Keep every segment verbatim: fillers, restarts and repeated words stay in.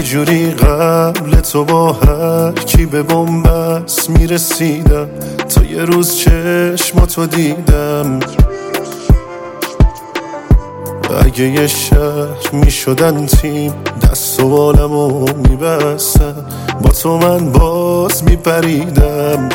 جوری قبل تو با هر کی به بنبست میرسیدم، تا یه روز چشماتو دیدم. اگه یه شهر میشدن تیم، دست و بالمو میبستن، با تو من باز میپریدم.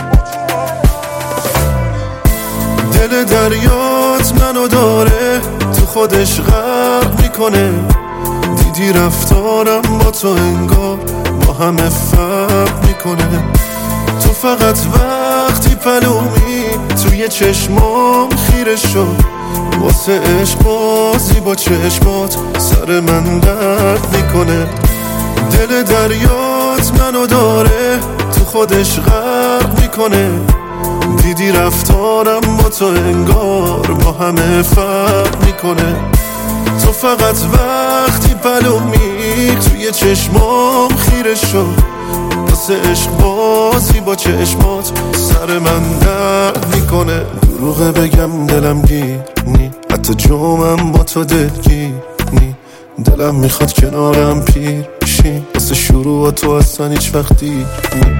دل دریات منو داره تو خودش غرق میکنه، دیدی رفتارم با تو انگار با همه فرق میکنه. تو فقط وقتی پلومی توی چشمام خیره شد، واسه عشق بازی با چشمات سر من درد میکنه. دل دریات منو داره تو خودش غرق میکنه، دیدی رفتارم با تو انگار با همه فرق میکنه. تو فقط وقتی پلومی توی چشمام خیره شد، واسه عشق بازی با چشمات سر من درد میکنه. دروغه بگم دلم گیر نی، حتی جومم با تو دلگیر نی. دلم میخواد کنارم پیر شی، واسه شروع تو اصلا هیچ وقتی نی.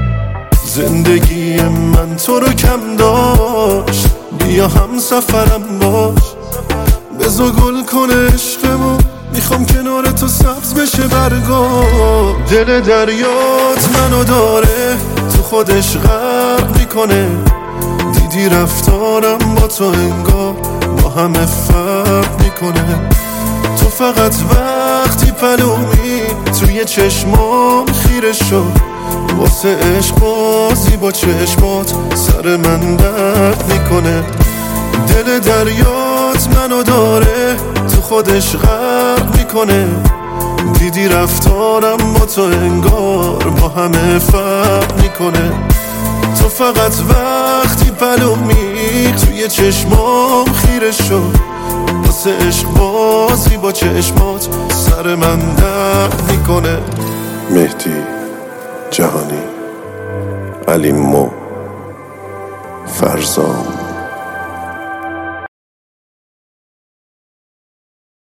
زندگی من تو رو کم داشت، بیا هم سفرم باش، بزا گل کنه عشقمو، میخوام کنار تو سبز بشه برگا. دل دریات منو داره تو خودش غرق میکنه، دیدی رفتارم با تو انگار با همه فرق میکنه. تو فقط وقتی پلومی توی چشمام خیره شد، واسه عشق بازی با چشمات سر من درد میکنه. دل دریات منو داره تو خودش غرق میکنه، دیدی رفتارم با تو انگار با همه فرق میکنه. تو فقط وقتی پلومی توی چشمام خیره شد، واسه عشق بازی با چشمات سر من درد میکنه. مهدی جهانی، علی مو، فرزام.